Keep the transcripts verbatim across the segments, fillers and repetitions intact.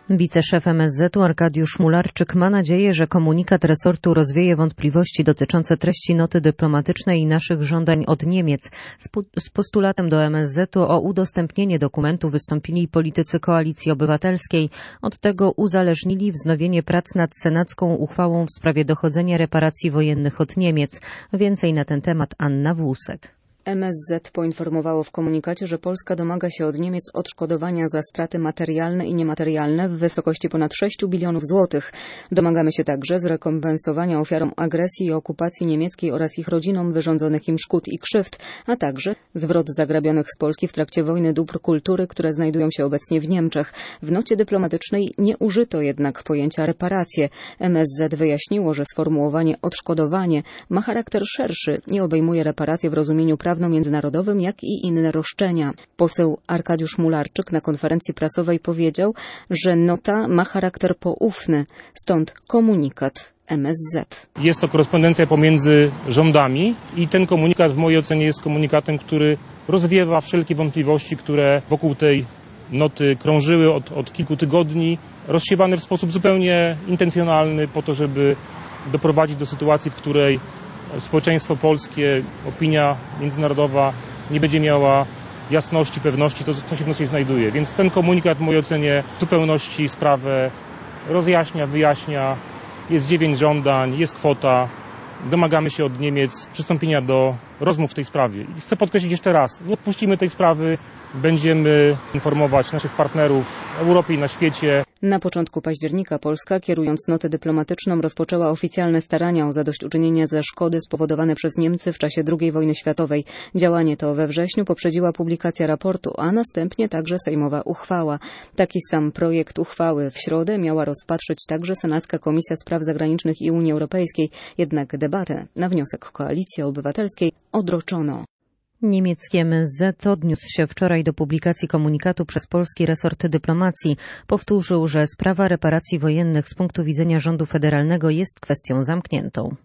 Wiceszef M S Z u Arkadiusz Mularczyk ma nadzieję, że komunikat resortu rozwieje wątpliwości dotyczące treści noty dyplomatycznej i naszych żądań od Niemiec. Z postulatem do M S Z u o udostępnienie dokumentu wystąpili politycy Koalicji Obywatelskiej. Od tego uzależnili wznowienie prac nad senacką uchwałą w sprawie dochodzenia reparacji wojennych od Niemiec. Więcej na ten temat Anna Włusek. M S Z poinformowało w komunikacie, że Polska domaga się od Niemiec odszkodowania za straty materialne i niematerialne w wysokości ponad sześć bilionów złotych. Domagamy się także zrekompensowania ofiarom agresji i okupacji niemieckiej oraz ich rodzinom wyrządzonych im szkód i krzywd, a także zwrot zagrabionych z Polski w trakcie wojny dóbr kultury, które znajdują się obecnie w Niemczech. W nocie dyplomatycznej nie użyto jednak pojęcia reparacje. M S Z wyjaśniło, że sformułowanie odszkodowanie ma charakter szerszy i obejmuje reparacje w rozumieniu prawa międzynarodowym, jak i inne roszczenia. Poseł Arkadiusz Mularczyk na konferencji prasowej powiedział, że nota ma charakter poufny, stąd komunikat M S Z. Jest to korespondencja pomiędzy rządami i ten komunikat w mojej ocenie jest komunikatem, który rozwiewa wszelkie wątpliwości, które wokół tej noty krążyły od, od kilku tygodni, rozsiewane w sposób zupełnie intencjonalny po to, żeby doprowadzić do sytuacji, w której społeczeństwo polskie, opinia międzynarodowa nie będzie miała jasności, pewności, to co się w nocie znajduje. Więc ten komunikat w mojej ocenie w zupełności sprawę rozjaśnia, wyjaśnia. Jest dziewięć żądań, jest kwota. Domagamy się od Niemiec przystąpienia do rozmów w tej sprawie. I chcę podkreślić jeszcze raz, nie odpuścimy tej sprawy, będziemy informować naszych partnerów w Europie i na świecie. Na początku października Polska, kierując notę dyplomatyczną, rozpoczęła oficjalne starania o zadośćuczynienie za szkody spowodowane przez Niemcy w czasie drugiej wojny światowej. Działanie to we wrześniu poprzedziła publikacja raportu, a następnie także sejmowa uchwała. Taki sam projekt uchwały w środę miała rozpatrzyć także Senacka Komisja Spraw Zagranicznych i Unii Europejskiej, jednak debatę na wniosek Koalicji Obywatelskiej odroczono. Niemiecki M S Z odniósł się wczoraj do publikacji komunikatu przez polski resort dyplomacji. Powtórzył, że sprawa reparacji wojennych z punktu widzenia rządu federalnego jest kwestią zamkniętą.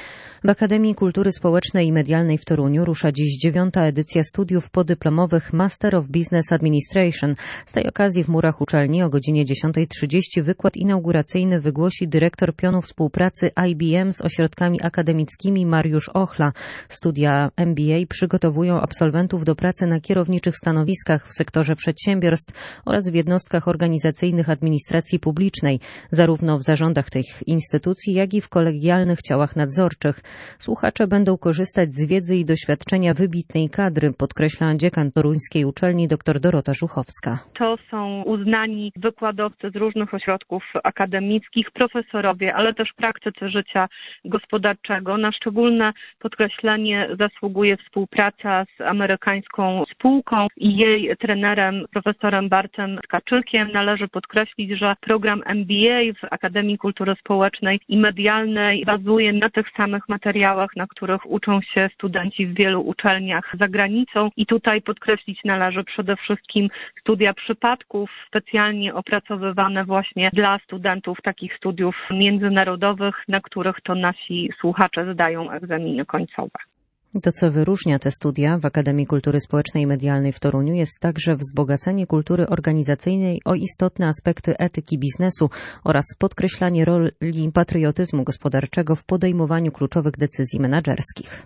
W Akademii Kultury Społecznej i Medialnej w Toruniu rusza dziś dziewiąta edycja studiów podyplomowych Master of Business Administration. Z tej okazji w murach uczelni o godzinie dziesiąta trzydzieści wykład inauguracyjny wygłosi dyrektor pionu współpracy I B M z ośrodkami akademickimi Mariusz Ochla. Studia M B A przygotowują absolwentów do pracy na kierowniczych stanowiskach w sektorze przedsiębiorstw oraz w jednostkach organizacyjnych administracji publicznej, zarówno w zarządach tych instytucji, jak i w kolegialnych ciałach nadzorczych. Słuchacze będą korzystać z wiedzy i doświadczenia wybitnej kadry, podkreśla dziekan toruńskiej uczelni dr Dorota Żuchowska. To są uznani wykładowcy z różnych ośrodków akademickich, profesorowie, ale też praktycy życia gospodarczego. Na szczególne podkreślenie zasługuje współpraca z amerykańską spółką i jej trenerem, profesorem Bartem Tkaczykiem. Należy podkreślić, że program M B A w Akademii Kultury Społecznej i Medialnej bazuje na tych samych materiałach, na których uczą się studenci w wielu uczelniach za granicą. I tutaj podkreślić należy przede wszystkim studia przypadków, specjalnie opracowywane właśnie dla studentów takich studiów międzynarodowych, na których to nasi słuchacze zdają egzaminy końcowe. To, co wyróżnia te studia w Akademii Kultury Społecznej i Medialnej w Toruniu, jest także wzbogacenie kultury organizacyjnej o istotne aspekty etyki biznesu oraz podkreślanie roli patriotyzmu gospodarczego w podejmowaniu kluczowych decyzji menedżerskich.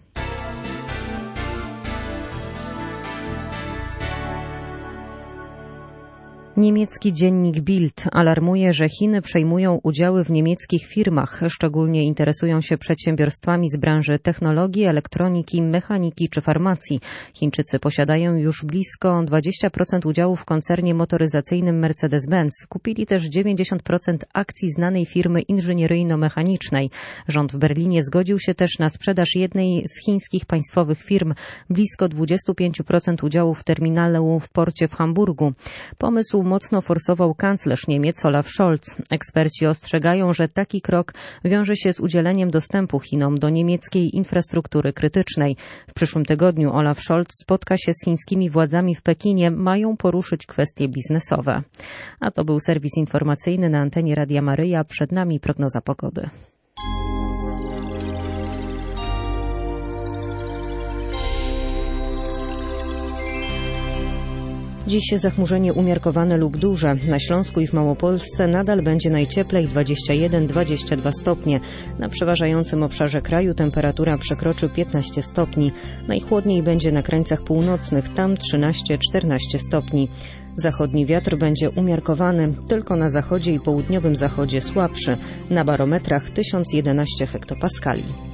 Niemiecki dziennik Bild alarmuje, że Chiny przejmują udziały w niemieckich firmach. Szczególnie interesują się przedsiębiorstwami z branży technologii, elektroniki, mechaniki czy farmacji. Chińczycy posiadają już blisko dwadzieścia procent udziału w koncernie motoryzacyjnym Mercedes-Benz. Kupili też dziewięćdziesiąt procent akcji znanej firmy inżynieryjno-mechanicznej. Rząd w Berlinie zgodził się też na sprzedaż jednej z chińskich państwowych firm, blisko dwadzieścia pięć procent udziału w terminalu w porcie w Hamburgu. Pomysł mocno forsował kanclerz Niemiec Olaf Scholz. Eksperci ostrzegają, że taki krok wiąże się z udzieleniem dostępu Chinom do niemieckiej infrastruktury krytycznej. W przyszłym tygodniu Olaf Scholz spotka się z chińskimi władzami w Pekinie. Mają poruszyć kwestie biznesowe. A to był serwis informacyjny na antenie Radia Maryja. Przed nami prognoza pogody. Dziś zachmurzenie umiarkowane lub duże. Na Śląsku i w Małopolsce nadal będzie najcieplej dwadzieścia jeden do dwudziestu dwóch stopni. Na przeważającym obszarze kraju temperatura przekroczy piętnaście stopni. Najchłodniej będzie na krańcach północnych, tam trzynaście do czternastu stopni. Zachodni wiatr będzie umiarkowany, tylko na zachodzie i południowym zachodzie słabszy. Na barometrach tysiąc jedenaście hektopaskali.